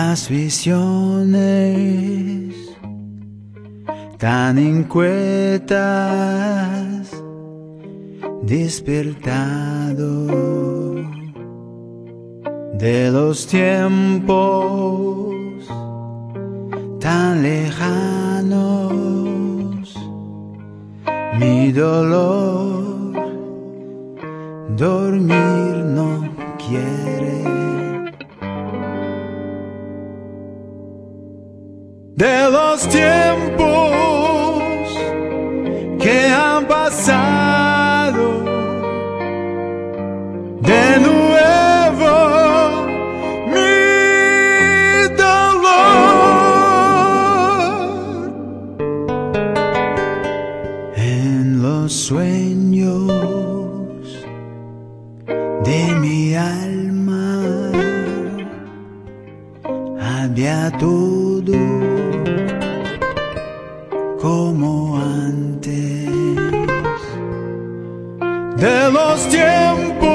las visiones tan inquietas, despertado de los tiempos tan lejanos, mi dolor dormir no quiere. De los tiempos que han pasado, de nuevo mi dolor. En los sueños de mi alma había todo como antes. De los tiempos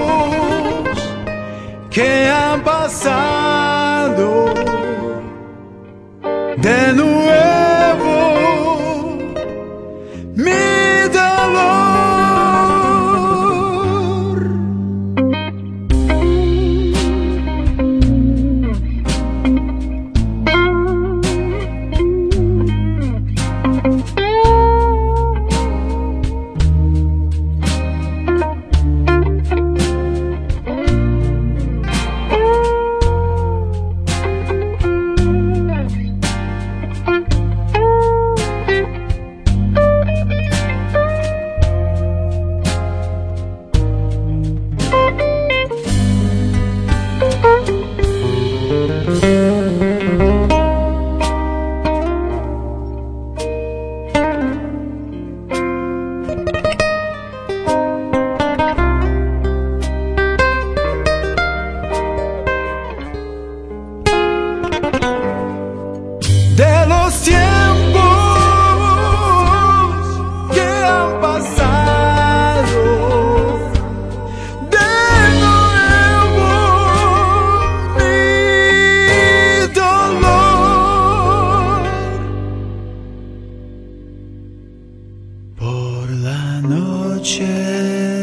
que han pasado, de nuevo mi dolor. De los tiempos que han pasado, de nuevo mi dolor. Por la noche